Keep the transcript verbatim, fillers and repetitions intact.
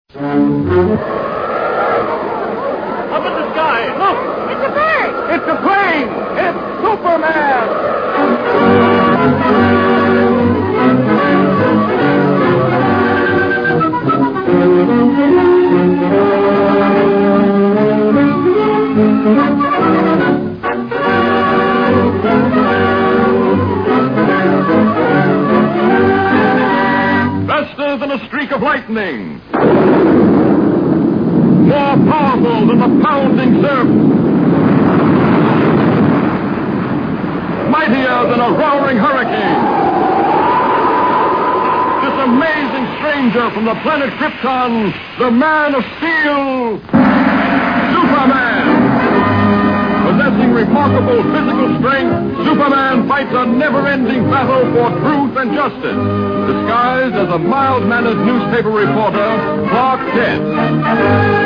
Up in the sky! Look! It's a bird! It's a plane! It's Superman! Faster than a streak of lightning. More powerful than the pounding surf. Mightier than a roaring hurricane. This amazing stranger from the planet Krypton, the Man of Steel, Superman. Possessing remarkable physical strength, Superman fights a never-ending battle for truth and justice, disguised as a mild-mannered newspaper reporter, Clark Kent.